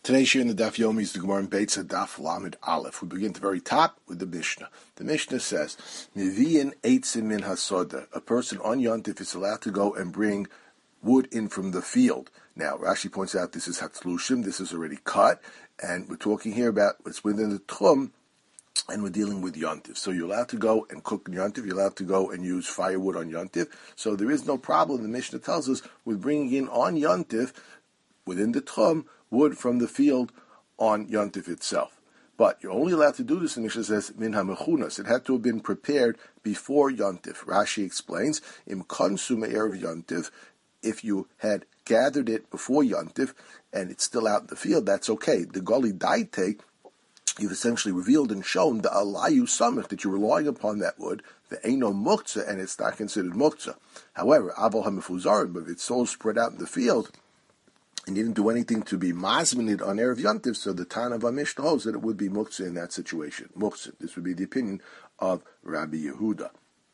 Today's share in the Daf Yomi is the Gemara in Beitza Daf Lamed Aleph. We begin at the very top with the Mishnah. The Mishnah says, Miviyin eitzim min hasoda. A person on Yontif is allowed to go and bring wood in from the field. Now, Rashi points out this is Hatzlushim, this is already cut, and we're talking here about what's within the Tchum, and we're dealing with Yontif. So you're allowed to go and cook Yontif, you're allowed to go and use firewood on Yontif. So there is no problem, the Mishnah tells us, with bringing in on Yontif, within the Tchum, wood from the field on Yontif itself. But you're only allowed to do this, the Mishnah says, min ha-mechunas. It had to have been prepared before Yontif. Rashi explains, im konsum erev Yontif, if you had gathered it before Yontif and it's still out in the field, that's okay. The Goli Daite, you've essentially revealed and shown the alayu samich, that you're relying upon that wood, the eino muktzah, and it's not considered muktzah. However, aval ha-mefuzarim, but if it's so spread out in the field, and you didn't do anything to be mazminid on Erev Yontif, so the Tana of Mishnah holds that it would be muktzah in that situation. Muktzah. This would be the opinion of Rabbi Yehuda.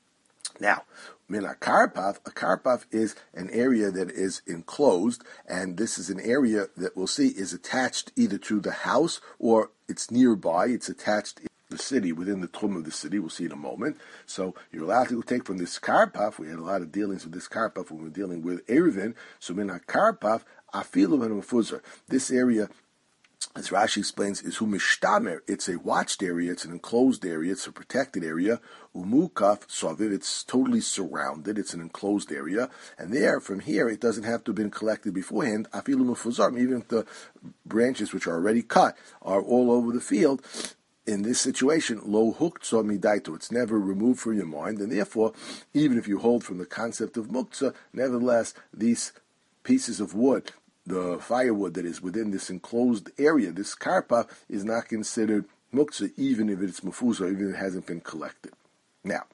Now, min ha-karpaf, a karpaf is an area that is enclosed, and this is an area that we'll see is attached either to the house or it's nearby, it's attached in the city, within the tchum of the city. We'll see in a moment. So you're allowed to take from this karpaf. We had a lot of dealings with this karpaf when we were dealing with Erevin. So min ha-karpaf, afilu and mefuzar. This area, as Rashi explains, is humishtamer. It's a watched area, it's an enclosed area, it's a protected area. Umukaf soviv, it's totally surrounded, it's an enclosed area. And there, from here, it doesn't have to have been collected beforehand. Afilu mefuzar, even if the branches which are already cut are all over the field. In this situation, lo huktzah midaito, it's never removed from your mind, and therefore, even if you hold from the concept of muktzah, nevertheless, these pieces of wood, the firewood that is within this enclosed area, this karpa, is not considered muktzah, even if it's mefuzah, even if it hasn't been collected. Now,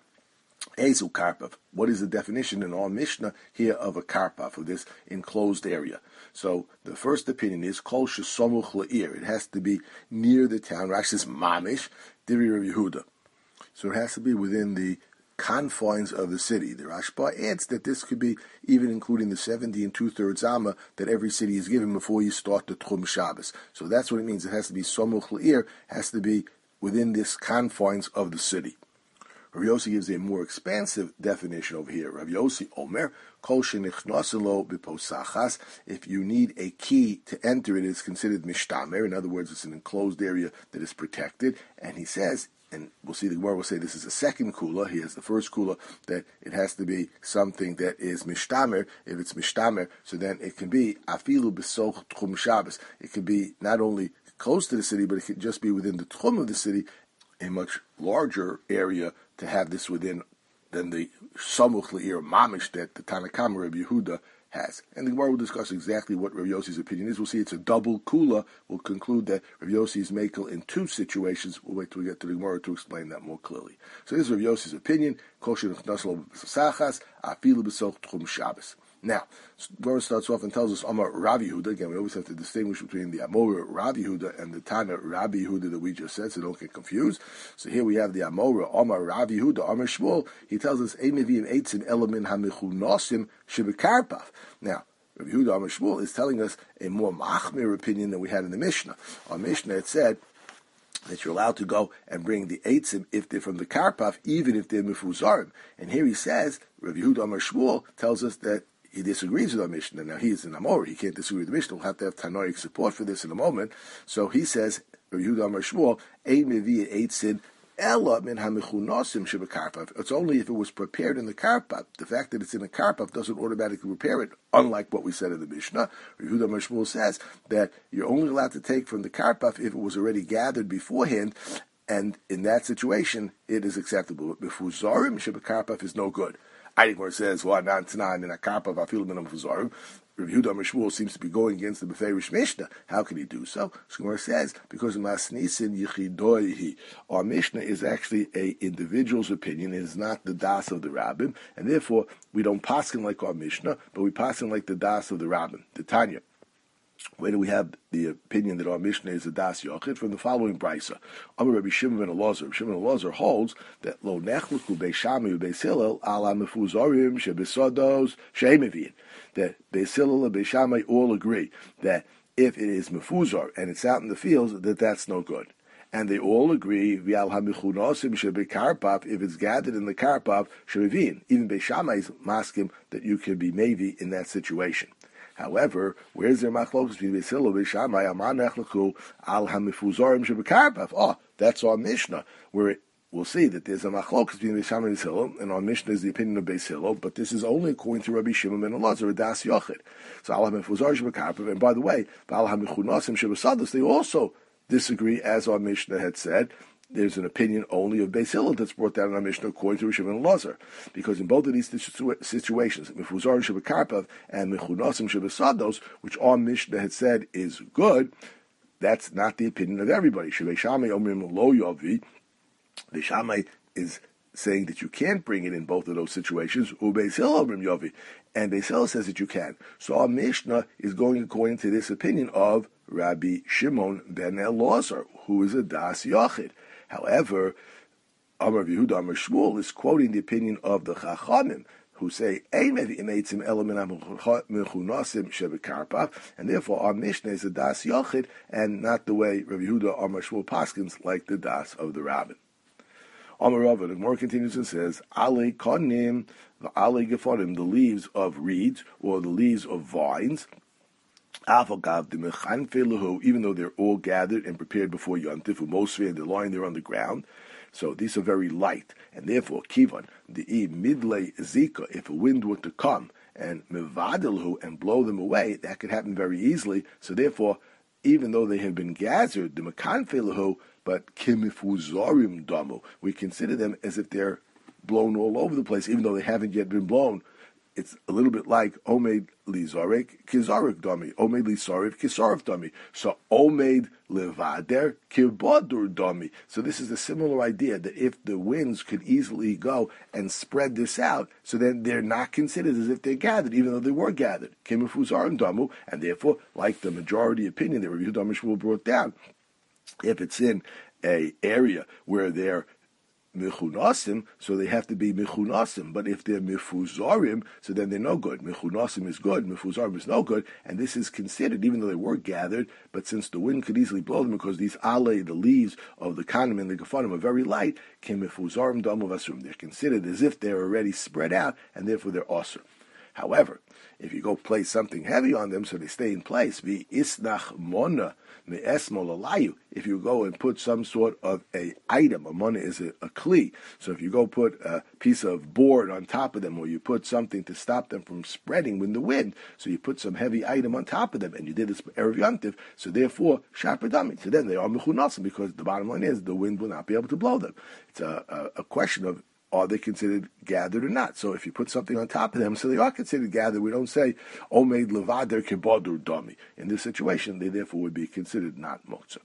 ezu karpav. What is the definition in our Mishnah here of a karpav, of this enclosed area? So the first opinion is kol shesomuch la'ir. It has to be near the town. Rashi says mamish diri Rav Yehuda. So it has to be within the confines of the city. The Rashba adds that this could be even including the 70 and 2/3 zama that every city is given before you start the Tchum Shabbos. So that's what it means. It has to be somuch la'ir, has to be within this confines of the city. Rav Yossi gives a more expansive definition over here. Rav Yossi Omer, kol shenichnoselo b'posachas. If you need a key to enter it, it's considered mishtamer. In other words, it's an enclosed area that is protected. And he says, and we'll see, the Gemara will say this is a second kula. He has the first kula, that it has to be something that is mishtamer. If it's mishtamer, so then it can be afilu b'soch tchum Shabbos. It can be not only close to the city, but it can just be within the tchum of the city, a much larger area to have this within than the samuch le'ir mamish that the Tanakama Rabbi Yehuda has. And the Gemara will discuss exactly what Rav Yossi's opinion is. We'll see it's a double kula. We'll conclude that Rav Yossi is makel in two situations. We'll wait till we get to the Gemara to explain that more clearly. So this is Rav Yossi's opinion. Now, Gemara starts off and tells us Amar Rav Yehuda. Again, we always have to distinguish between the Amora Rav Yehuda and the Tana Rabbi Yehuda that we just said, so don't get confused. So here we have the Amora Amar Rav Yehuda Amar Shmuel. He tells us Eimevim Eitzin Elamin Hamichunosim Shibekarpaf. Now, Rav Yehuda Amar Shmuel is telling us a more machmir opinion than we had in the Mishnah. Our Mishnah had said that you're allowed to go and bring the eitzim if they're from the karpaf, even if they're mefuzarim. And here he says, Rav Yehuda Amar Shmuel tells us that he disagrees with our Mishnah. Now he's an Amor, he can't disagree with the Mishnah. We'll have to have Tanoic support for this in a moment. So he says, Rav Yehuda Amar Shmuel, Ein mevi eitzin ela min hamichunosim shebekarpav. It's only if it was prepared in the karpav. The fact that it's in a karpav doesn't automatically prepare it, unlike what we said in the Mishnah. Rav Yehuda Amar Shmuel says that you're only allowed to take from the karpav if it was already gathered beforehand, and in that situation, it is acceptable. But mefuzarim shebekarpav is no good. I think where it says, "Well, not tonight in a karpav afilu min mefuzarim." Rav Yehuda Amar Shmuel seems to be going against the Beferish Mishnah. How can he do so? Shmuel says, because Masnisin Yichidoihi. Our Mishnah is actually a individual's opinion. It is not the das of the Rabbim, and therefore we don't paskin like our Mishnah, but we paskin like the das of the Rabbim, the Tanya. Where do we have the opinion that our Mishnah is a das yochid? From the following brisa. Amar Rabbi Shimon ben Elazar. Shimon ben Elazar holds that lo nechluku beis Shammai ubeis Hillel ala mefuzarim shebesados sheimevin. That beis Hillel and beis Shammai all agree that if it is mefuzar and it's out in the fields, that's no good. And they all agree, if it's gathered in the karpav, shevivin. Even Beis Shammai is maskim that you can be mevi in that situation. However, where's their machlokas between Beis Hillel and Beis Shammai? Amar nechlechu al hamifuzarim shebekarpav. Oh, that's our Mishnah, where we'll see that there's a machlokas between Beis Shammai and Beis Hillel, and our Mishnah is the opinion of Beis Hillel, but this is only according to Rabbi Shimon ben Elazar, a das yochid. So al hamifuzarim shebekarpav, and by the way, al hamichunasim shebesados, they also disagree, as our Mishnah had said. There's an opinion only of Beis Hillel that's brought down in our Mishnah according to Rabbi Shimon ben Elazar, because in both of these situations, mifuzarim shebekarpav and michunasim shebesados, which our Mishnah had said is good, that's not the opinion of everybody. Beis Shammai omrim lo yavi. Beis Shammai is saying that you can't bring it in both of those situations. Beis Hillel omrim yavi, and Beis Hillel says that you can. So our Mishnah is going according to this opinion of Rabbi Shimon ben Elazar, who is a das yochid. However, Amar Yehuda Amar Shmuel is quoting the opinion of the Chachamim, who say, and therefore our Mishnah is a das yochid, and not the way Rabbi Yehuda Amar Shmuel paskins, like the das of the Rabbin. Amar Rava, the Gemara continues and says, Ale konim, ale gefonim, the leaves of reeds, or the leaves of vines, even though they're all gathered and prepared before Yontif, and they're lying there on the ground, so these are very light, and therefore kivan the midlay zika. If a wind were to come and mevadilhu and blow them away, that could happen very easily. So therefore, even though they have been gathered, the mekanfelhu, but kimifuzarim damu, we consider them as if they're blown all over the place, even though they haven't yet been blown. It's a little bit like Omed Lizarek Kizarek Dami, Omed Lisarif Kisarif Dami. So Omed Levader Kibadur Dami. So this is a similar idea that if the winds could easily go and spread this out, so then they're not considered as if they're gathered, even though they were gathered. Kimifuzarim Damu, and therefore, like the majority opinion that Rabbi Yehuda Amar Shmuel brought down, if it's in a area where they're Mechunasim, so they have to be Mechunasim. But if they're Mefuzarim, so then they're no good. Mechunasim is good, Mefuzarim is no good, and this is considered, even though they were gathered, but since the wind could easily blow them, because these alei, the leaves of the kanim and the gefanim, are very light, Kim Mefuzarim Damu Vasrum. They're considered as if they're already spread out, and therefore they're osir. However, if you go place something heavy on them so they stay in place, vi isnach mona me'esmol alayu. If you go and put some sort of a item, a mona is a kli. So if you go put a piece of board on top of them, or you put something to stop them from spreading with the wind, so you put some heavy item on top of them, and you did this erev yontif, so therefore shapadami. So then they are mechunasim, because the bottom line is the wind will not be able to blow them. It's a question of, are they considered gathered or not? So if you put something on top of them, so they are considered gathered. We don't say, Omed levader kibadur dami. In this situation, they therefore would be considered not moktzah.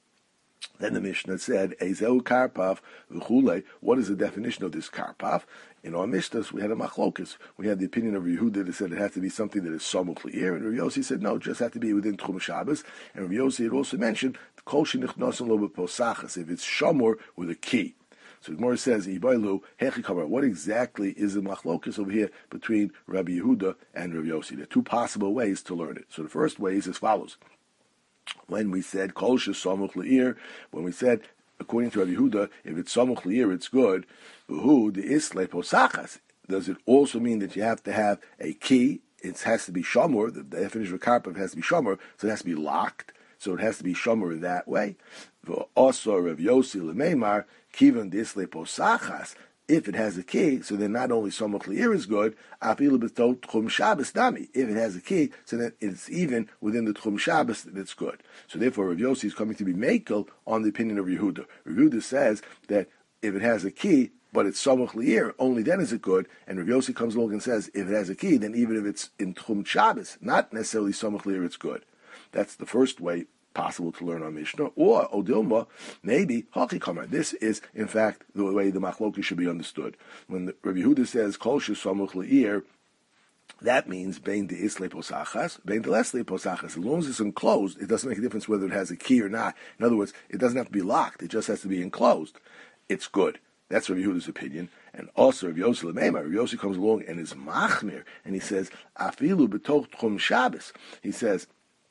Then the Mishnah said, Ezeu karpav v'chulei. What is the definition of this karpav? In our Mishnahs, we had a machlokas. We had the opinion of Yehuda that said it has to be something that is samuch li'ir, and Rav Yossi said, no, it just has to be within Tchum Shabbos. And Rav Yossi had also mentioned, Kol shenichnasim lo b'posachas, if it's shamor with a key. So the Gemara says, what exactly is the machlokas over here between Rabbi Yehuda and Rabbi Yossi? There are two possible ways to learn it. So the first way is as follows. When we said, Kol shesamuch le'ir, when we said, according to Rabbi Yehuda, if it's samuch le'ir, it's good. V'hu de'isle posachas. Does it also mean that you have to have a key? It has to be shamor. The definition of karpav has to be shamor, so it has to be locked. So it has to be shamor in that way. Also, Rav Yossi lemeimar kivan disle posachas. If it has a key, so then not only samuch le'ir is good, afilu b'tot tchum Shabbos nami. If it has a key, so then it's even within the tchum Shabbos that's good. So therefore, Rav Yossi is coming to be mekel on the opinion of Yehuda. Yehuda says that if it has a key, but it's samuch le'ir, only then is it good. And Rav Yossi comes along and says, if it has a key, then even if it's in tchum Shabbos, not necessarily samuch le'ir, it's good. That's the first way possible to learn on Mishnah. Or Odilma, maybe Hachikamar. This is, in fact, the way the machloki should be understood. When the Rabbi Yehuda says Kol shesamuch le'ir, that means bein de'isle posachas, bein de'lesle posachas. As long as it's enclosed, it doesn't make a difference whether it has a key or not. In other words, it doesn't have to be locked. It just has to be enclosed. It's good. That's Rabbi Yehuda's opinion. And also Rabbi Yossi Lemeimar, Rabbi Yossi comes along and is machmir, and he says, Afilu b'toch tchum Shabbos. He says,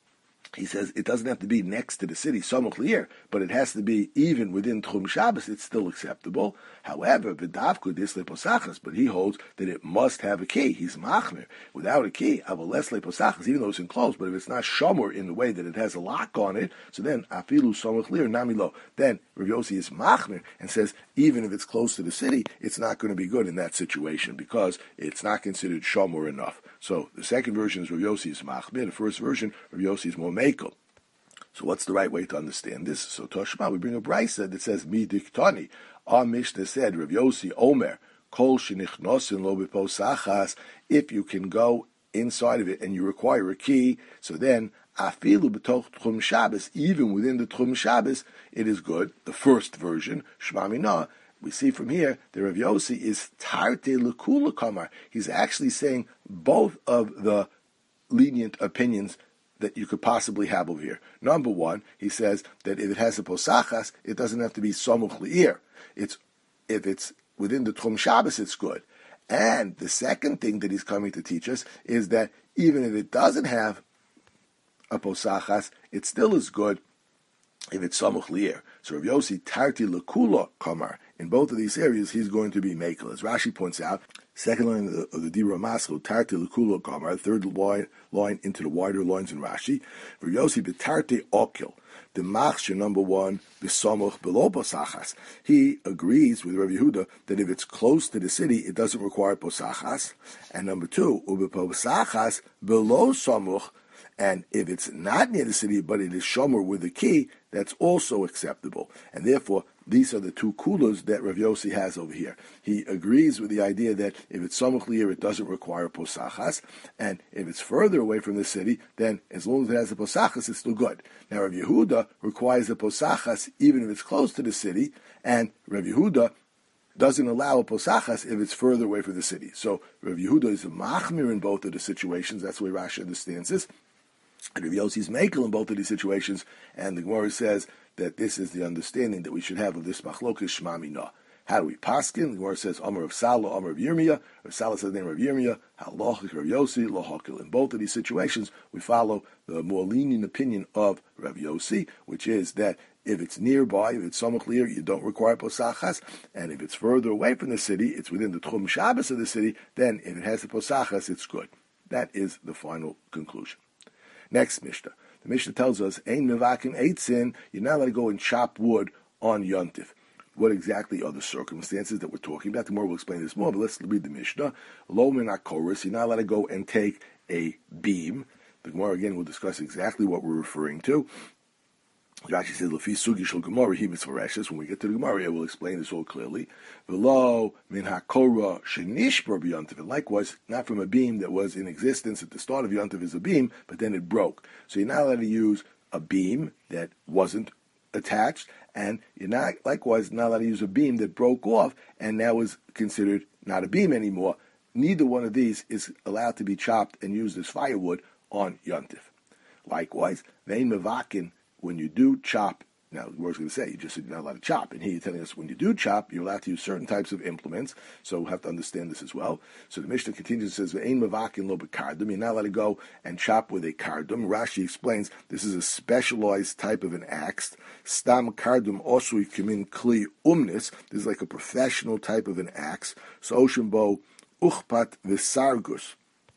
He says it doesn't have to be next to the city, Samuch Li'ir, but it has to be even within Tchum Shabbos. It's still acceptable. However, V'davku Disle Posachas, but he holds that it must have a key. He's Machmir. Without a key, Avalesle Posachas, even though it's enclosed, but if it's not Shomer in the way that it has a lock on it, so then Afilu Samuch Li'ir Namilo. Then Rav Yossi is Machmir and says even if it's close to the city, it's not going to be good in that situation because it's not considered Shomer enough. So the second version is Rav Yossi is Machmir. The first version, Rav Yossi is more Mekel. So what's the right way to understand this? So Toshma, we bring a brisa that says Mi Diktani. Our Mishnah said, Rav Yossi Omer, Kol Shenichnosin Lo B'Posachas, if you can go inside of it and you require a key, so then Afilu B'Toch Tchum Shabbos, even within the Tchum Shabbos, it is good. The first version, Shema Minah, we see from here that Rav Yossi is Tarte L'Kula Kamar. He's actually saying both of the lenient opinions that you could possibly have over here. Number one, he says that if it has a posachas, it doesn't have to be Samuch Li'ir. If it's within the Tchum Shabbos, it's good. And the second thing that he's coming to teach us is that even if it doesn't have a posachas, it still is good if it's Samuch Li'ir. So Rav Yossi Tarti L'Kula Kamar. In both of these areas, he's going to be Mekel. As Rashi points out, second line of the Dibra Maskil, Tarti L'Kula Kamar, third line into the wider lines in Rashi. Rav Yossi B'Tarti Okil. The Machsher, number one, B'Samuch Below Posachas. He agrees with Rav Yehuda that if it's close to the city, it doesn't require Posachas. And number two, Ube Posachas Below Samuch. And if it's not near the city, but it is shomer with a key, that's also acceptable. And therefore, these are the two kulas that Rav Yossi has over here. He agrees with the idea that if it's samuch li'ir, it doesn't require posachas. And if it's further away from the city, then as long as it has a posachas, it's still good. Now, Rav Yehuda requires a posachas even if it's close to the city, and Rav Yehuda doesn't allow a posachas if it's further away from the city. So Rav Yehuda is a machmir in both of the situations. That's the way Rashi understands this. And Rav Yossi's Mekel in both of these situations, and the Gemara says that this is the understanding that we should have of this machlokas Shema Minah. How do we paskin? The Gemara says Amar of Salah, Amar of Yirmiyah. Rav Salah says the name of Yirmiyah. Halachik Rav Yossi, Lohakil. In both of these situations, we follow the more lenient opinion of Rav Yossi, which is that if it's nearby, if it's samuch li'ir, you don't require posachas, and if it's further away from the city, it's within the Tchum Shabbos of the city, then if it has the posachas, it's good. That is the final conclusion. Next Mishnah. The Mishnah tells us, Ein mevakim eitzin, you're not allowed to go and chop wood on Yontif. What exactly are the circumstances that we're talking about? Tomorrow we'll explain this more, but let's read the Mishnah. Lo min hakoros, you're not allowed to go and take a beam. The Gemara again will discuss exactly what we're referring to. Rashi says, "Lefi sugi shel Gemara he mitzvareshes." When we get to the Gemara, it will explain this all clearly. V'lo min hakora shenishbar b'yontiv. And likewise, not from a beam that was in existence at the start of Yontiv is a beam, but then it broke. So you're not allowed to use a beam that wasn't attached, and you're not likewise not allowed to use a beam that broke off and now is considered not a beam anymore. Neither one of these is allowed to be chopped and used as firewood on Yontiv. Likewise, vein mevakin. When you do chop, now the word's going to say, you just said you're not allowed to chop. And here you're telling us when you do chop, you're allowed to use certain types of implements. So we'll have to understand this as well. So the Mishnah continues and says, Ve'ein mevakin lo b'kardum. You're not allowed to go and chop with a kardum. Rashi explains this is a specialized type of an axe. Stam kardum osui kimin kli umnis. This is like a professional type of an axe. So oshimbo uchpat v'sargus.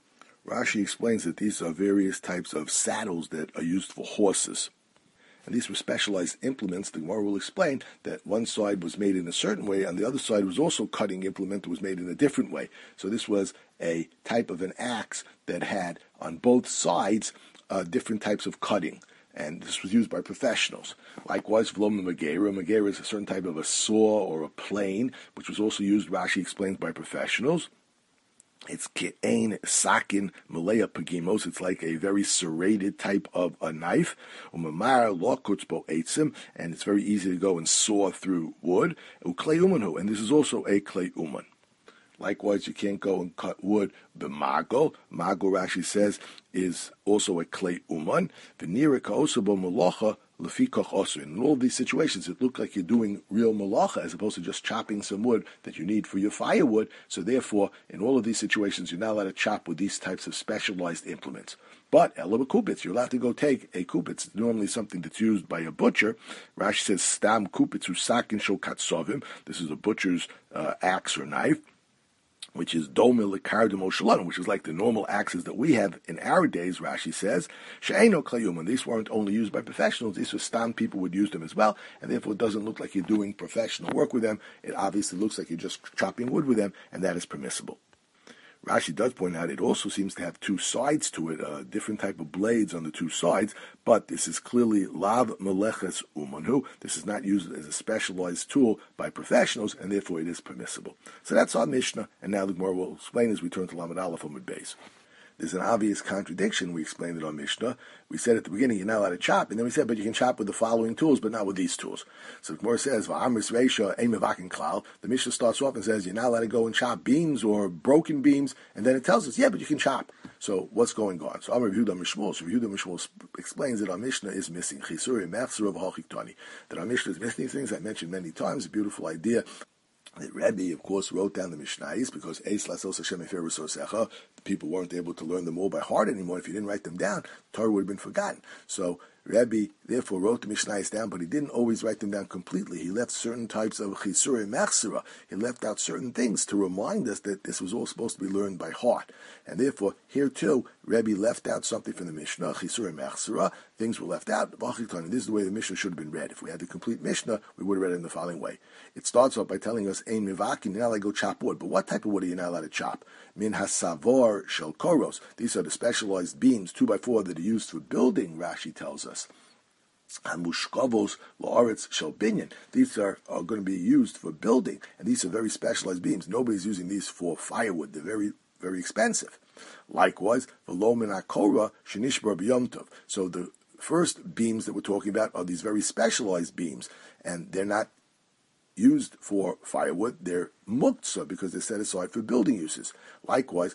Rashi explains that these are various types of saddles that are used for horses. And these were specialized implements. The Gemara will explain that one side was made in a certain way, and the other side was also cutting implement that was made in a different way. So this was a type of an axe that had on both sides different types of cutting. And this was used by professionals. Likewise, v'lo megera. Megera is a certain type of a saw or a plane, which was also used, Rashi explains, by professionals. It's ke'ein sakin malaya pagimos. It's like a very serrated type of a knife. Umamar lo kutzbo eitzim, and it's very easy to go and saw through wood. Uklei umanhu, and this is also a klei uman. Likewise, you can't go and cut wood b'mago. Mago, Rashi says, is also a klei uman. V'nira ka'osabo malacha Lefikoch also. In all of these situations, it looked like you're doing real malacha as opposed to just chopping some wood that you need for your firewood. So therefore, in all of these situations, you're not allowed to chop with these types of specialized implements. But elaba kupitz, you're allowed to go take a kupitz. It's normally something that's used by a butcher. Rashi says stam kupitz usakin shel katsovim. This is a butcher's axe or knife, which is domil likardum oshalon, which is like the normal axes that we have in our days. Rashi says she'eno klayum, and these weren't only used by professionals; these were stam people would use them as well, and therefore it doesn't look like you're doing professional work with them. It obviously looks like you're just chopping wood with them, and that is permissible. Rashi does point out it also seems to have two sides to it, different type of blades on the two sides, but this is clearly lav meleches umanhu. This is not used as a specialized tool by professionals, and therefore it is permissible. So that's our Mishnah, and now the Gemara will explain as we turn to Lamed Aleph Amud Beis. There's an obvious contradiction. We explained it on Mishnah. We said at the beginning, you're not allowed to chop, and then we said, but you can chop with the following tools, but not with these tools. So the Gemara says, the Mishnah starts off and says, you're not allowed to go and chop beams or broken beams, and then it tells us, yeah, but you can chop. So what's going on? So Amar Yehuda Mishmul, Mishmul explains that our Mishnah is missing. That our Mishnah is missing things I mentioned many times, a beautiful idea. The Rebbe, of course, wrote down the Mishnayos because the people weren't able to learn them all by heart anymore. If you didn't write them down, Torah would have been forgotten. So Rebbe therefore wrote the Mishnayos down, but he didn't always write them down completely. He left certain types of chisurei machzira. He left out certain things to remind us that this was all supposed to be learned by heart. And therefore, here too, Rebbe left out something from the Mishnah, chisurei machzira. Things were left out. This is the way the Mishnah should have been read. If we had the complete Mishnah, we would have read it in the following way. It starts off by telling us, Ein mivakin, you're not allowed to go chop wood. But what type of wood are you not allowed to chop? Min hasavor shel koros. These are the specialized beams, 2x4, that are used for building, Rashi tells us. Hamushkavos la'aretz shel binyan. These are going to be used for building, and these are very specialized beams. Nobody's using these for firewood. They're very, very expensive. Likewise, v'lo min hakora shenishbar b'yom tov. So the first beams that we're talking about are these very specialized beams, and they're not used for firewood. They're muktzah because they're set aside for building uses. Likewise,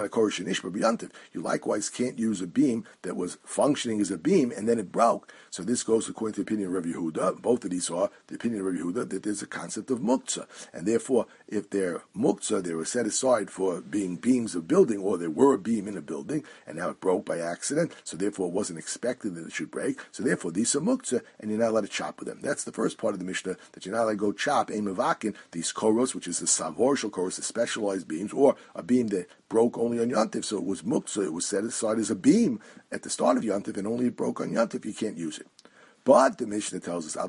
you likewise can't use a beam that was functioning as a beam and then it broke. So this goes according to the opinion of Rabbi Yehuda. Both of these are the opinion of Rabbi Yehuda that there's a concept of muktzah. And therefore, if they're muktzah, they were set aside for being beams of building, or they were a beam in a building, and now it broke by accident. So therefore, it wasn't expected that it should break. So therefore, these are muktzah, and you're not allowed to chop with them. That's the first part of the Mishnah, that you're not allowed to go chop these koros, which is the savor shel koros, the specialized beams, or a beam that broke only on Yontif, so it was muktzah, it was set aside as a beam at the start of Yontif, and only it broke on Yontif, you can't use it. But the Mishnah tells us,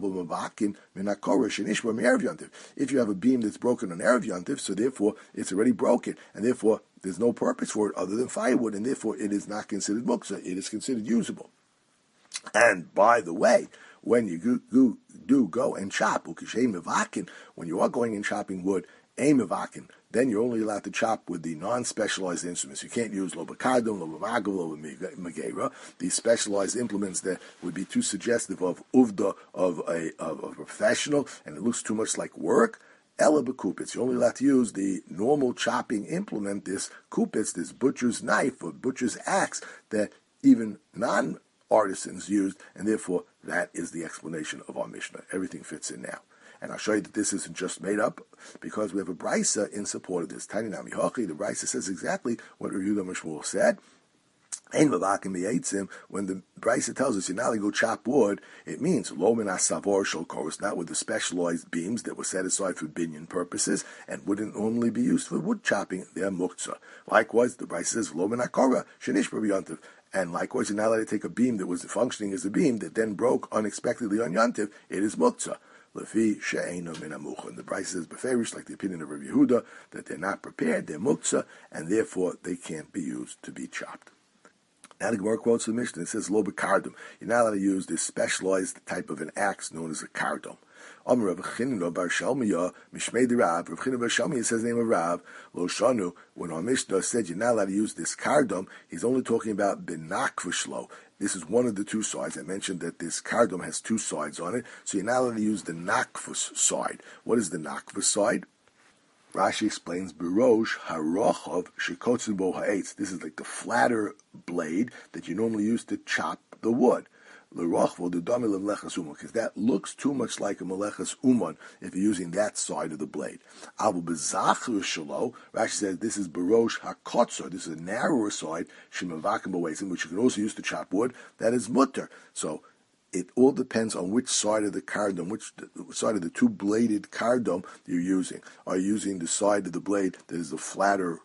if you have a beam that's broken on Erev Yontif, so therefore it's already broken, and therefore there's no purpose for it other than firewood, and therefore it is not considered muktzah, it is considered usable. And by the way, when you do go and chop, when you are going and chopping wood, then you're only allowed to chop with the non-specialized instruments. You can't use lo b'kardom, lo b'magav, lo b'megera. These specialized implements that would be too suggestive of uvda of a professional, and it looks too much like work. Ela b'kupitz. You're only allowed to use the normal chopping implement, this kupitz, this butcher's knife or butcher's axe that even non-artisans used, and therefore that is the explanation of our Mishnah. Everything fits in now. And I'll show you that this isn't just made up, because we have a brisa in support of this. Tani Nami Hochi, the brisa says exactly what Rabbi Yehuda Mishmul said. When the brisa tells us you're not allowed to go chop wood, it means lo min hasavor shel koros, not with the specialized beams that were set aside for binyan purposes and wouldn't normally be used for wood chopping. They're muktzah. Likewise, the brisa says lo min hakora shenish b'yontiv. And likewise, you're not allowed to take a beam that was functioning as a beam that then broke unexpectedly on Yontiv. It is muktzah. Lefi she'eino min hamucha. And the brisa says beferish, like the opinion of Rabbi Yehuda, that they're not prepared, they're muktzah, and therefore they can't be used to be chopped. Now the Gemara quotes the Mishnah. It says lo b'kardom. You're not allowed to use this specialized type of an axe known as a kardom. Amar Rav Chanina bar Shalmiya Mishmei de Rav. Rav Chanina bar Shalmiya says the name of Rav. Lo Shanu. When our Mishnah said you're not allowed to use this kardom, he's only talking about benakvishlo. This is one of the two sides. I mentioned that this kardom has two sides on it, so you're not allowed to use the nakvus side. What is the nakvus side? Rashi explains, Birosh harochov shekotzen bo ha'etz. This is like the flatter blade that you normally use to chop the wood. because that looks too much like a meleches uman if you're using that side of the blade. Rashi says this is barosh hakotzer. This is a narrower side, which you can also use to chop wood. That is mutter. So it all depends on which side of the cardom, which side of the two-bladed cardom you're using. Are you using the side of the blade that is the flatter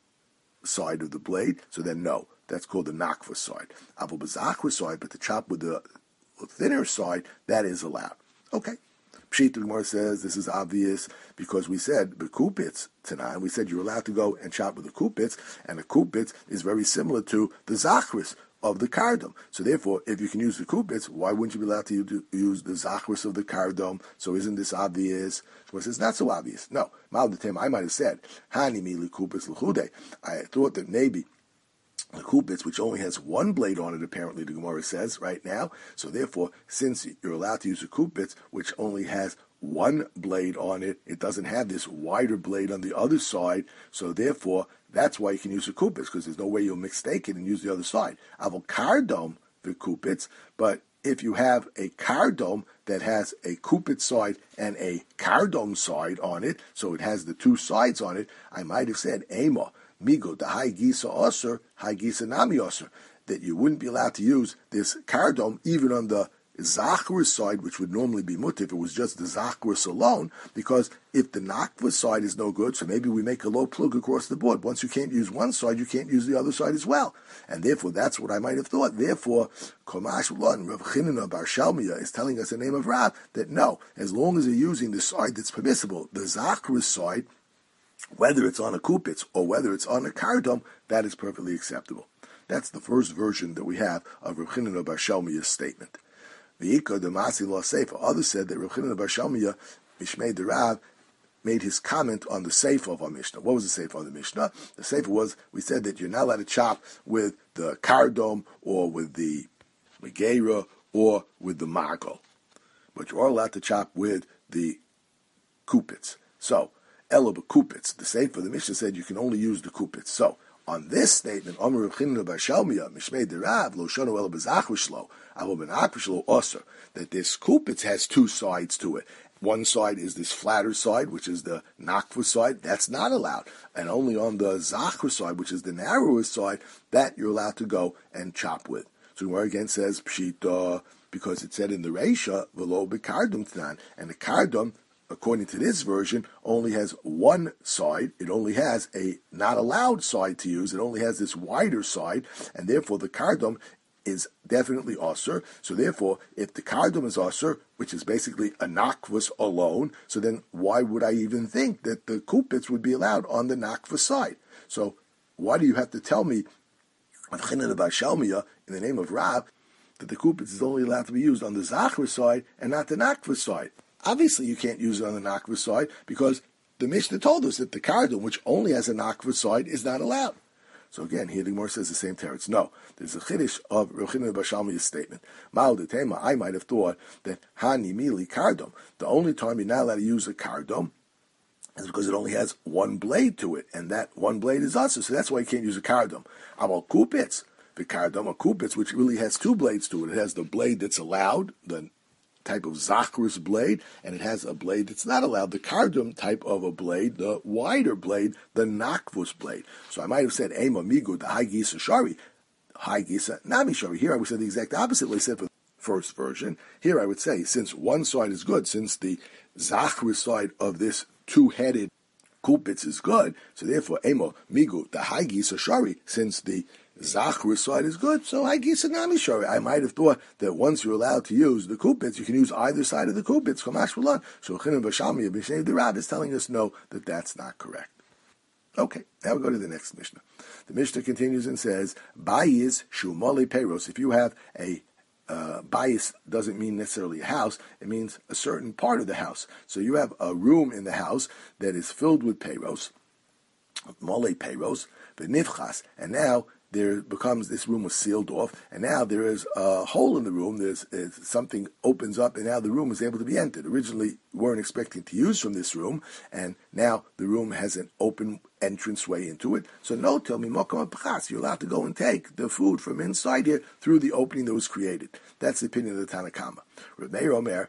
side of the blade? So then no, that's called the nakva side. Abu Bazakwa side, but to chop with the thinner side, that is allowed. Okay. Pshita Gemara says this is obvious because we said the kupitz tonight. We said you're allowed to go and chop with the kupitz, and the kupitz is very similar to the zachris of the cardom. So therefore, if you can use the kupitz, why wouldn't you be allowed to use the zachris of the cardom? So isn't this obvious? Well, it's not so obvious. No. I might have said, Hani mili kupitz l'chude. I thought that maybe the kupitz, which only has one blade on it, apparently the Gemara says right now. So therefore, since you're allowed to use a kupitz, which only has one blade on it, it doesn't have this wider blade on the other side. So therefore, that's why you can use a kupitz, because there's no way you'll mistake it and use the other side. Avocardom the kupitz, but if you have a cardom that has a kupitz side and a cardom side on it, so it has the two sides on it, I might have said ema migo the high gisa osir, high gisa nami osir, that you wouldn't be allowed to use this cardom even on the Zachris side, which would normally be mutter if it was just the Zachris alone, because if the Nakva side is no good, so maybe we make a low plug across the board. Once you can't use one side, you can't use the other side as well. And therefore, that's what I might have thought. Therefore, Komash Ulon, Rav Chinina Bar Shalmiya is telling us the name of Rav, that no, as long as you're using the side that's permissible, the Zachris side, whether it's on a kupitz or whether it's on a kardom, that is perfectly acceptable. That's the first version that we have of Rav Chinina Bar Shalmiya's statement. The Ikar the Masi Lo Seifa. Others said that Rav Chinina Bar Shalmiya, Mishmei the Rav, made his comment on the Seifa of our Mishnah. What was the Seifa of the Mishnah? The Seifa was, we said that you're not allowed to chop with the kardom or with the megera or with the mago, but you are allowed to chop with the kupitz. So, Ela b'kupitz. The Seifa of the Mishnah said you can only use the kupitz. So, on this statement, Amar Rav Chinina Bar Shalmiya, Mishmei the Rav, Lo Shono Ela b'zachvishlo, that this kupitz has two sides to it. One side is this flatter side, which is the nakva side. That's not allowed. And only on the zachra side, which is the narrower side, that you're allowed to go and chop with. So Gemara again says, Pshita, because it said in the Reisha, V'lo b'kardum tnan. And the kardum, according to this version, only has one side. It only has a not allowed side to use. It only has this wider side. And therefore the kardum is definitely osir. So therefore, if the kardom is osir, which is basically a nakvus alone, so then why would I even think that the kupitz would be allowed on the nakvus side? So why do you have to tell me, in the name of Rav, that the kupitz is only allowed to be used on the zachar side and not the nakvus side? Obviously, you can't use it on the nakvus side because the Mishnah told us that the kardom, which only has a nakvus side, is not allowed. So again, here the Gemara says the same teretz. No, there's a chiddush of Rav Chinina Bar Shalmiya's statement. Ma'al detema, I might have thought that hani mili kardom. The only time you're not allowed to use a kardom is because it only has one blade to it, and that one blade is us. So that's why you can't use a kardom. Amal kupitz, the kardom, a kupitz, which really has two blades to it. It has the blade that's allowed, the type of Zachrus blade, and it has a blade that's not allowed, the kardum type of a blade, the wider blade, the nakvus blade. So I might have said, Ema migu, the high gisa shari, high gisa nami shari. Here I would say the exact opposite way I said for the first version. Here I would say, since one side is good, since the Zachrus side of this two-headed kupitz is good, so therefore, Ema migu, the high gisa shari, since the Zachrus side is good, so I guess nami shari. I might have thought that once you're allowed to use the kupitz, you can use either side of the kupitz. Kamash Bulan. So Chinina Bar Shalmiya B'Shnei the Rav is telling us no, that that's not correct. Okay, now we go to the next Mishnah. The Mishnah continues and says, Bayis shumali peiros. If you have a bayis, doesn't mean necessarily a house, it means a certain part of the house. So you have a room in the house that is filled with peiros, mole peiros, v'nifchas, and now this room was sealed off, and now there is a hole in the room. There's something opens up, and now the room is able to be entered. Originally, we weren't expecting to use from this room, and now the room has an open entranceway into it. So no, tell me, you're allowed to go and take the food from inside here through the opening that was created. That's the opinion of the Tanna Kama. Reb Meir Omer,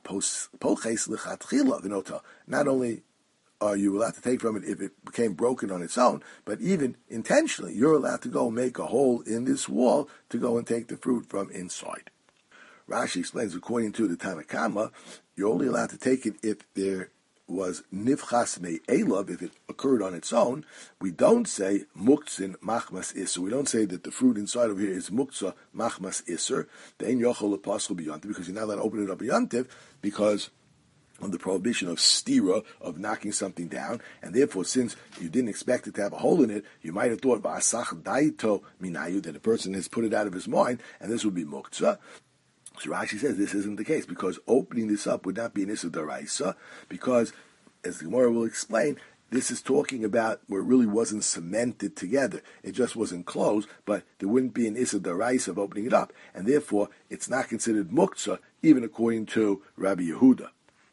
not only are you allowed to take from it if it became broken on its own, but even intentionally, you're allowed to go make a hole in this wall to go and take the fruit from inside. Rashi explains, according to the Tanna Kama, you're only allowed to take it if there was nivchas me'elav, if it occurred on its own. We don't say muktzin machmas iser. We don't say that the fruit inside of here is muktzah machmas iser. Then yochel lepaschal b'yantiv, because you're not allowed to open it up b'yantiv, because on the prohibition of stira, of knocking something down, and therefore, since you didn't expect it to have a hole in it, you might have thought v'asach daito minayu, that a person has put it out of his mind, and this would be muktzah. So Rashi says this isn't the case, because opening this up would not be an issur d'oraisa, because, as the Gemara will explain, this is talking about where it really wasn't cemented together. It just wasn't closed, but there wouldn't be an issur d'oraisa of opening it up, and therefore it's not considered muktzah, even according to Rabbi Yehuda.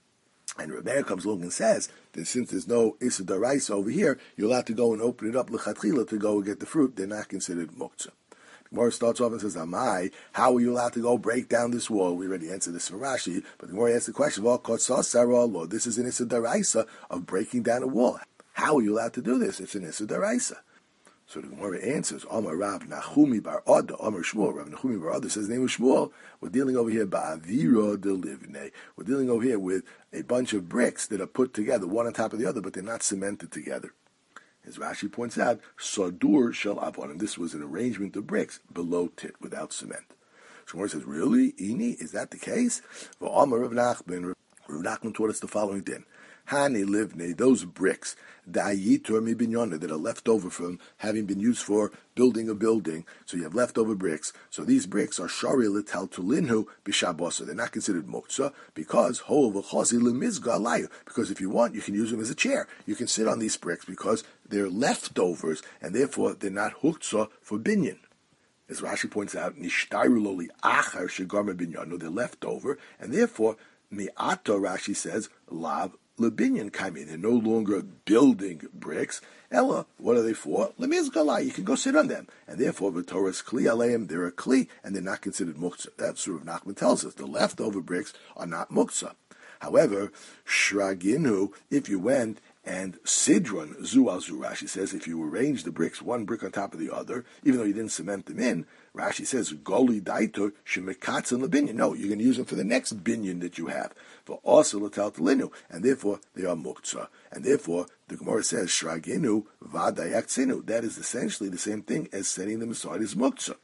And Rebbe comes along and says that since there's no issur d'oraisa over here, you're allowed to go and open it up l'chatchila to go and get the fruit. They're not considered muktzah. The Gemara starts off and says, Amai, how are you allowed to go break down this wall? We already answered this from Rashi, but the Gemara asks the question, well, Lord, this is an issur d'oraisa of breaking down a wall. How are you allowed to do this? It's an issur d'oraisa. So the Gemara answers, Amar Rav Nachumi bar Oda, Amar Shmuel. Rav Nachumi bar Oda says the name of Shmuel. We're dealing over here ba'avira de livne. We're dealing over here with a bunch of bricks that are put together, one on top of the other, but they're not cemented together. As Rashi points out, Sadur shel avonim. This was an arrangement of bricks below tit, without cement. So Gemara says, really? Ini? Is that the case? Well, Amar Rav Nachman. Rav Nachman taught us the following din. Hane livne, those bricks, da'ayitur mi binyana, that are left over from having been used for building a building. So you have leftover bricks. So these bricks are shari lital tulinhu bishabosa. They're not considered moksa because ho v'chosi lemizga alayu. Because if you want, you can use them as a chair. You can sit on these bricks because they're leftovers, and therefore they're not huksa for binyan. As Rashi points out, nishtairu loli achar shegarma binyano, they're leftover, and therefore mi'ato, Rashi says, lav lebinyan kaimi. They're no longer building bricks. Ella, what are they for? Lemizgalai, you can go sit on them. And therefore, v'toras kli aleim, they're a kli, and they're not considered muktzah. That's what Rav Nachman tells us. The leftover bricks are not muktzah. However, shraginu, if you went and sidron, zu al zu, Rashi says, if you arrange the bricks, one brick on top of the other, even though you didn't cement them in, Rashi says, goli daito shemekatzin lebinyan. No, you're going to use them for the next binyan that you have. For also latal telinu, and therefore they are muktzah. And therefore, the Gemara says, shraginu vadayaksinu. That is essentially the same thing as setting them aside as muktzah.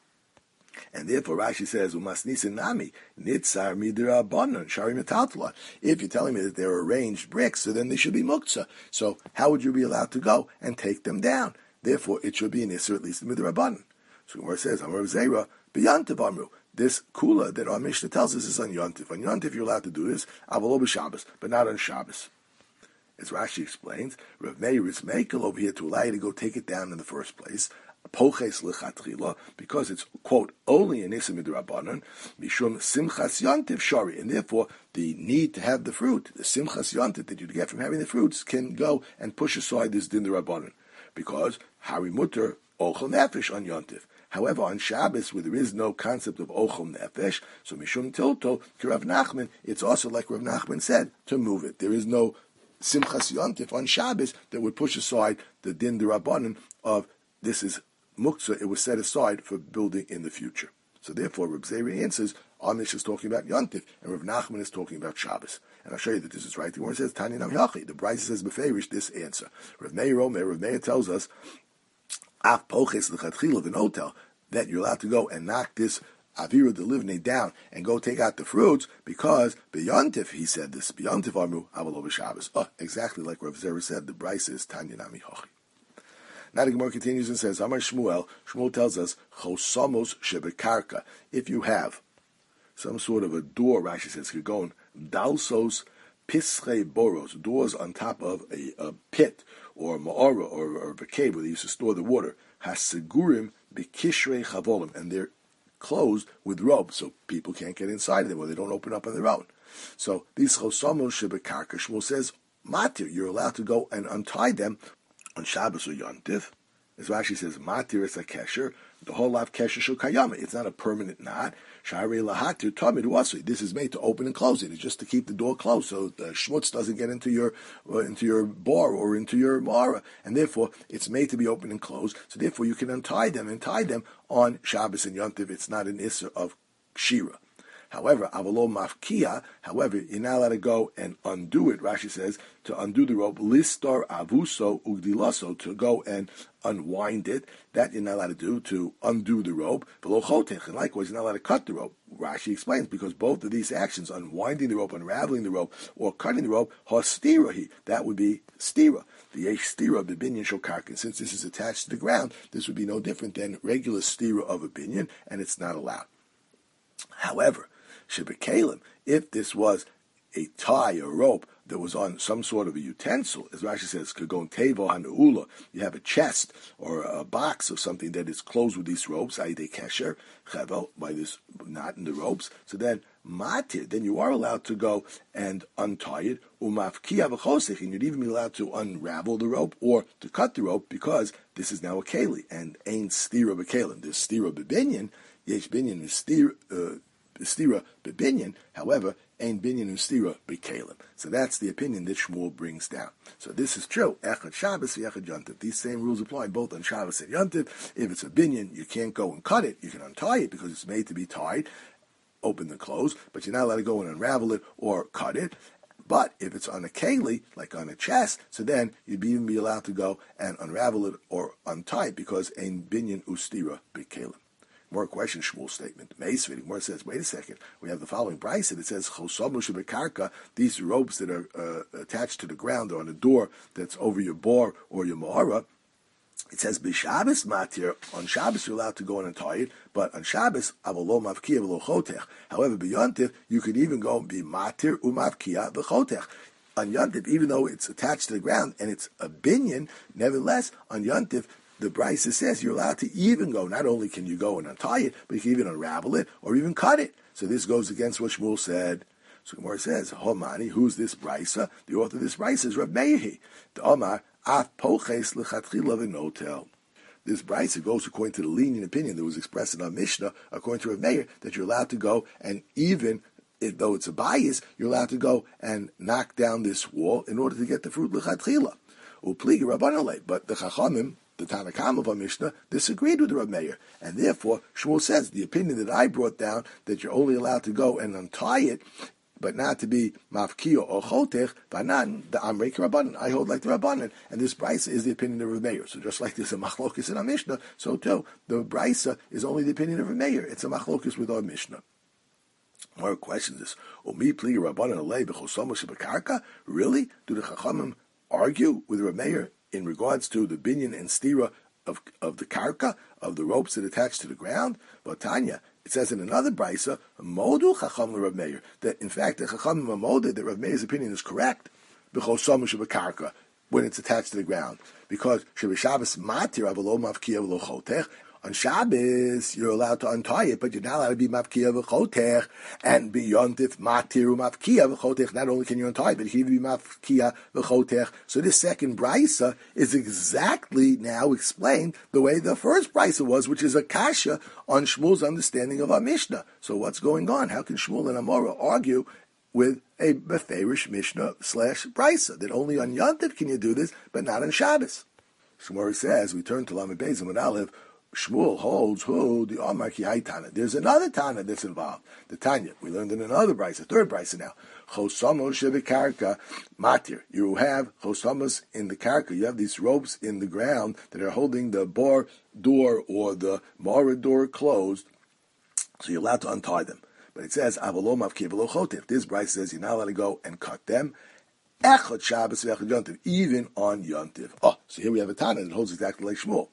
And therefore, Rashi says, "Umasnisin nami nitzar midrabanan shari metaltala." If you're telling me that they're arranged bricks, so then they should be muktzah. So how would you be allowed to go and take them down? Therefore, it should be an issur at least midrabanan. So Gemara says, "Amar Zera b'yantiv amru." This kula that our Mishnah tells us is on Yontif. On Yontif, you're allowed to do this, avalo b'Shabbos, but not on Shabbos. As Rashi explains, Rav Meir is mekel over here to allow you to go take it down in the first place. Poches lechatchila, because it's, quote, only an issur midrabanan, mishum simchas yontiv shari, and therefore the need to have the fruit, the simchas yontiv that you get from having the fruits, can go and push aside this din drabanan, because hari mutter ochel nefesh on yontiv. However, on Shabbos, where there is no concept of ochel nefesh, so mishum tilto, Rav Nachman, it's also like Rav Nachman said, to move it. There is no simchas yontiv on Shabbos that would push aside the din drabanan of this is muktzah, it was set aside for building in the future. So therefore, Reb Zeri answers, our Mishnah is talking about Yontif, and Rav Nachman is talking about Shabbos. And I'll show you that this is right. The one says, Tanya Nam Yachi. The Brisa says, Beferish, this answer. Rav Meir Omer, Rav Meir tells us, Af Poches L'Chatchila V'Notel, that you're allowed to go and knock this Avira de Livne down and go take out the fruits, because B'Yontif, he said this, B'Yontif Amru, Avalo B'Shabbos. Oh, exactly like Rav Zeri said, the Brisa is Tanya Nam Yachi. Now the Gemara continues and says, Amar Shmuel, Shmuel tells us, Chosamos shebekarka. If you have some sort of a door, Rashi says, Kagon, dalsos pische boros, doors on top of a pit, or a ma'ara, or a cave where they used to store the water, hasegurim bikishrei chavolim, and they're closed with ropes, so people can't get inside of them, or they don't open up on their own. So these chosamos shebekarka, Shmuel says, matir, you're allowed to go and untie them on Shabbos or Yontif. As Rashi says, matir is a kesher, the whole lot of kesher shel kayama. It's not a permanent knot. Shari lahatir tamid wasui. This is made to open and close it. It's just to keep the door closed so the schmutz doesn't get into your bar or into your mara, and therefore it's made to be open and closed. So therefore you can untie them and tie them on Shabbos and Yontif. It's not an isser of shira. However, avalo mafkia, however, you're not allowed to go and undo it. Rashi says, to undo the rope, listar avuso ugdilaso, to go and unwind it. That you're not allowed to do, to undo the rope. V'lo chotech, and likewise, you're not allowed to cut the rope. Rashi explains, because both of these actions, unwinding the rope, unraveling the rope, or cutting the rope, hostirahi, that would be stira. The yesh stira of the binyan shokarkin. Since this is attached to the ground, this would be no different than regular stira of a binyan, and it's not allowed. However, Shebekalim, if this was a tie or rope that was on some sort of a utensil, as Rashi says, kagon tevo hanuula, you have a chest or a box of something that is closed with these ropes, aide kesher, chevel, by this knot in the ropes, so then matir, then you are allowed to go and untie it, umafkia v'chosech, and you'd even be allowed to unravel the rope or to cut the rope, because this is now a keli, and ain't stira bekalim. There's stira bebinyan, yesh binyan is stira bebinyan, however, ain't binyan and stira bekalim. So that's the opinion that Shmuel brings down. So this is true. Echad Shabbos, Echad Yontif. These same rules apply both on Shabbos and Yontif. If it's a binyan, you can't go and cut it. You can untie it because it's made to be tied, open and close, but you're not allowed to go and unravel it or cut it. But if it's on a keli, like on a chest, so then you'd even be allowed to go and unravel it or untie it, because ein binyan ustira bekalim. More question, Shmuel's statement. Meisvit, more says, wait a second, we have the following brisa that says, chosomu shebekarka, these ropes that are attached to the ground or on a door that's over your bar or your mahara. It says, b'Shabbos matir, on Shabbos you're allowed to go and untie it, but on Shabbos, avalo mavkia v'lo chotech. However, b'Yontif, you could even go and be matir umavkia v'chotech. On Yontif, even though it's attached to the ground and it's a binyan, nevertheless, on Yontif, the brisa says you're allowed to even go. Not only can you go and untie it, but you can even unravel it or even cut it. So this goes against what Shmuel said. So Gemara says, Homani, who's this brisa? The author of this brisa is Rav Meir. The Omar, af poches lechatchila v'notel. This brisa goes according to the lenient opinion that was expressed in our Mishnah, according to Rav Meir, that you're allowed to go and even, though it's a bias, you're allowed to go and knock down this wall in order to get the fruit lechatchila. Upligi rabbanale, but the Chachamim, the Tanakam of our Mishnah, disagreed with Rav Meir, and therefore Shmuel says the opinion that I brought down, that you're only allowed to go and untie it, but not to be mafkiyo or chotech, vanan the amrei rabbanan. I hold like the rabbanan, and this brisa is the opinion of Rav Meir. So just like there's a machlokis in our Mishnah, so too the brisa is only the opinion of Rav Meir. It's a machlokis with our Mishnah. More questions is, Umi pli rabbanan alei b'chosomo shebekarka? Really? Do the Chachamim argue with Rav Meir in regards to the binyan and stira of the karka, of the ropes that attach to the ground? But Tanya, it says in another brisa, modu chacham Rav Meir, that in fact the chachamim are moded that Rav Meir's opinion is correct, b'chosomu shebekarka, when it's attached to the ground, because shebeshabbos matir avalo mavkiya v'lo chotech. On Shabbos, you're allowed to untie it, but you're not allowed to be mavkiya v'chotech, and beyondif matir mavkiya v'chotech. Not only can you untie it, but you can be mavkiya v'chotech. So this second brisa is exactly now explained the way the first brisa was, which is a kasha on Shmuel's understanding of our Mishnah. So what's going on? How can Shmuel and Amora argue with a beferish Mishnah / brisa that only on Yontif can you do this, but not on Shabbos? Shmuel says, we turn to Lamed Beis and Aleph. Shmuel holds who the Omar ki hay Tana. There's another Tana that's involved. The Tanya we learned in another brisa, third brisa now. Chosamos shebekarka matir. You have chosamos in the karka. You have these ropes in the ground that are holding the bar door or the mara door closed. So you're allowed to untie them. But it says avalo mavki v'lo chotif. This brisa says you're not allowed to go and cut them. Echad Shabbos v'echad Yontif, even on Yontif. Oh, so here we have a Tana that holds exactly like Shmuel.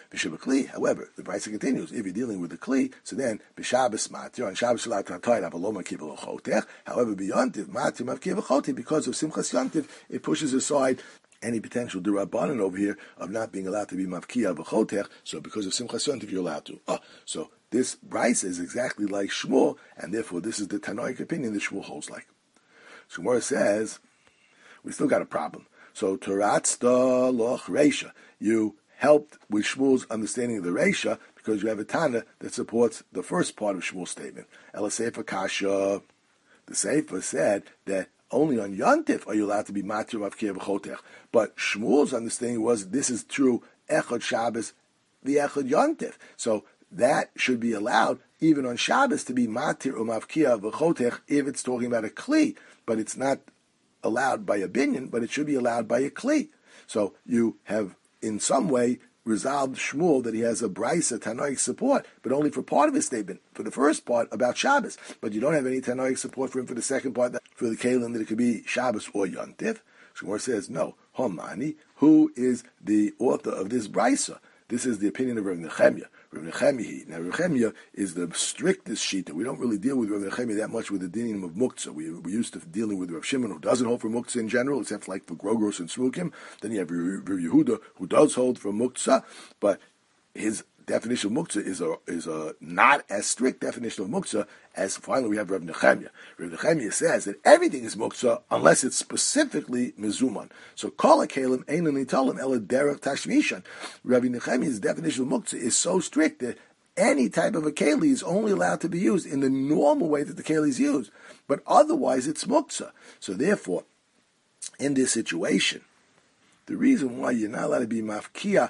However, the brisa continues. If you're dealing with the kli, so then b'Shabbos matir, on Shabbos allowed to untie it. Avalo mavki v'lo chotech. However, b'Yontif matir mavki v'chotech, because of Simchas Yontif, it pushes aside any potential derabanan over here of not being allowed to be mavkiya v'chotech. So because of Simchas Yontif, you're allowed to. So this brisa is exactly like Shmuel, and therefore this is the Tanoic opinion that Shmuel holds like. Shmuel says, we still got a problem. So Teratzta loch Reisha, you helped with Shmuel's understanding of the Reisha because you have a Tana that supports the first part of Shmuel's statement. Ela Sefer Kasha, the Sefer said that only on Yontif are you allowed to be matir mavkiya v'chotech. But Shmuel's understanding was this is true Echad Shabbos, the Echad Yontif. So that should be allowed even on Shabbos to be matir umavkiya v'chotech if it's talking about a kli, but it's not allowed by a binyan, but it should be allowed by a kli. So you have in some way resolved Shmuel that he has a brisa Tanoic support, but only for part of his statement. For the first part about Shabbos, but you don't have any Tanoic support for him for the second part, for the Kalim, that it could be Shabbos or Yontif. Shmuel says, no, Homani, who is the author of this brisa? This is the opinion of Rav Nechemia. Rav Nechemia. Now, Rav Nechemia is the strictest shita. We don't really deal with Rav Nechemia that much with the dinim of muktzah. We used to dealing with Rav Shimon, who doesn't hold for muktzah in general, except like for grogros and smukim. Then you have Rav Yehuda, who does hold for muktzah, but his definition of muktzah is a not as strict definition of muktzah as finally we have Rav Nechemia. Rav Nechemia says that everything is muktzah unless it's specifically mizuman. So kol hakelim einan nitalim ela derech tashmishan. Rav Nechemia's definition of muktzah is so strict that any type of a keli is only allowed to be used in the normal way that the keli is used, but otherwise it's muktzah. So therefore, in this situation, the reason why you're not allowed to be mafkiya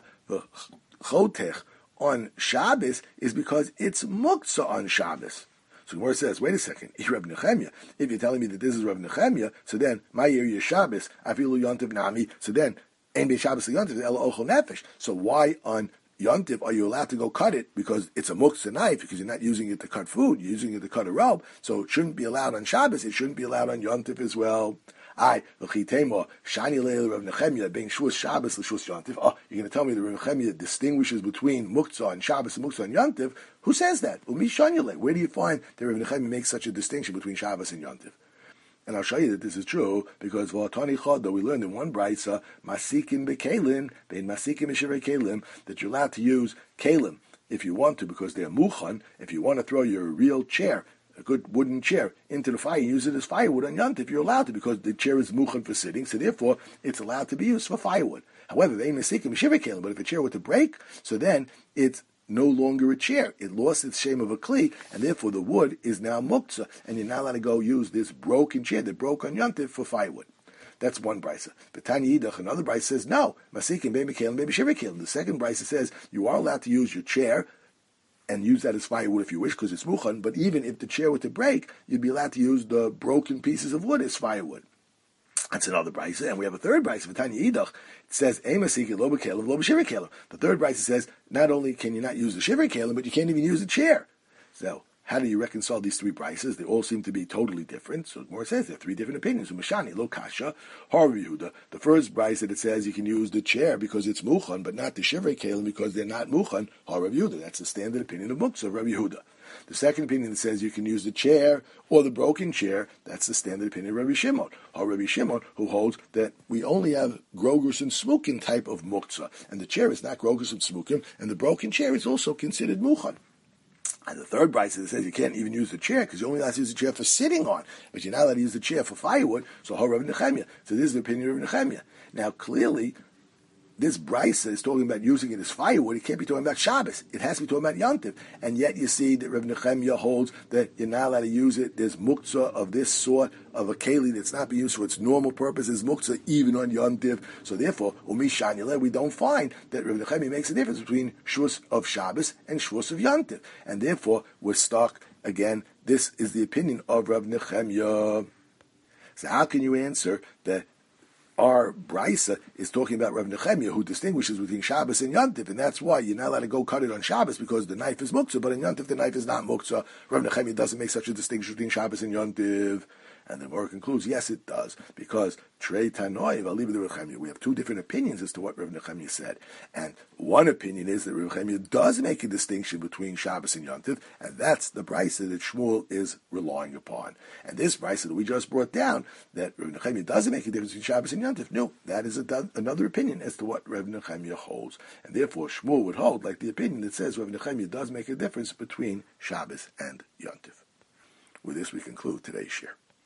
v'chotech on Shabbos is because it's muktzah on Shabbos. So Gemara says, wait a second, Rav Nechemia, if you're telling me that this is Rav Nechemia, so then, my area Shabbos, afilu yontiv nami, so then, ein be Shabbos yontiv, ela ochel nefesh. So why on yontiv are you allowed to go cut it? Because it's a muktzah knife, because you're not using it to cut food, you're using it to cut a robe, so it shouldn't be allowed on Shabbos, it shouldn't be allowed on yontiv as well. Shani Leil Rav Nechemia being Shus Shabbos l'Shus Yontif. Oh, you're going to tell me that Rav Nechemia distinguishes between Muktzah and Shabbos and Muktzah and Yontif? Who says that? Umi Shanyale. Where do you find that Rav Nechemia makes such a distinction between Shabbos and Yontif? And I'll show you that this is true because V'atani Chodo, we learned in one brisa Masikim beKelim, bein Masikim b'Shivei Kelim, that you're allowed to use Kelim if you want to because they're muchan. If you want to throw your real chair, a good wooden chair, into the fire, use it as firewood on Yontif, you're allowed to, because the chair is muchan for sitting, so therefore it's allowed to be used for firewood. However, they masikim shiva kelim, but if a chair were to break, so then it's no longer a chair. It lost its shame of a kli, and therefore the wood is now muktzah, and you're not allowed to go use this broken chair that broke on Yontif for firewood. That's one brisa. But Tanya Yidach, another brisa says, no, masikim bein kelim, bein shiva kelim. The second brisa says, you are allowed to use your chair, and use that as firewood if you wish, because it's muchan, but even if the chair were to break, you'd be allowed to use the broken pieces of wood as firewood. That's another brisa, and we have a third brisa, V'tanya Yidach. It says, lo b'kelim, lo b'shivri kelim. The third brisa says, not only can you not use the shivri kelim, but you can't even use the chair. So, how do you reconcile these three brises? They all seem to be totally different. So Gemara says there are three different opinions. Umashani, lo kasha, har Yehuda. The first brisa that it says you can use the chair because it's muchan, but not the shivrei kelim because they're not muchan, har Yehuda. That's the standard opinion of Muktzah, Rav Yehuda. The second opinion that says you can use the chair or the broken chair, that's the standard opinion of Rabbi Shimon. Har Rabbi Shimon, who holds that we only have grogros and smukim type of Muktzah, and the chair is not grogros and smukim, and the broken chair is also considered muchan. And the third brisa that says you can't even use the chair because you're only allowed to use the chair for sitting on, but you're not allowed to use the chair for firewood. So Rav Nechemia. So this is the opinion of Rav Nechemia. Now clearly, this brisa is talking about using it as firewood. It can't be talking about Shabbos. It has to be talking about Yontif. And yet you see that Rav Nechemia holds that you're not allowed to use it. There's muktzah of this sort of a keli that's not being used for its normal purposes, muktzah even on Yontif. So therefore, umi shanyale, we don't find that Rav Nechemia makes a difference between shvus of Shabbos and shvus of Yontif. And therefore, we're stuck again. This is the opinion of Rav Nechemia. So how can you answer that our brisa is talking about Rav Nechemia, who distinguishes between Shabbos and Yontif, and that's why you're not allowed to go cut it on Shabbos because the knife is muktzah, but in Yontif the knife is not muktzah. Rav Nechemia doesn't make such a distinction between Shabbos and Yontif. And the Gemara concludes, yes, it does, because Trei Tanoi V'Aliba de Reb Chemia. We have two different opinions as to what Reb Nechemia said, and one opinion is that Reb Chemia does make a distinction between Shabbos and Yontif, and that's the brisa that Shmuel is relying upon. And this brisa that we just brought down, that Reb Nechemia doesn't make a difference between Shabbos and Yontif, no, that is another opinion as to what Reb Nechemia holds, and therefore Shmuel would hold like the opinion that says Reb Nechemia does make a difference between Shabbos and Yontif. With this, we conclude today's share.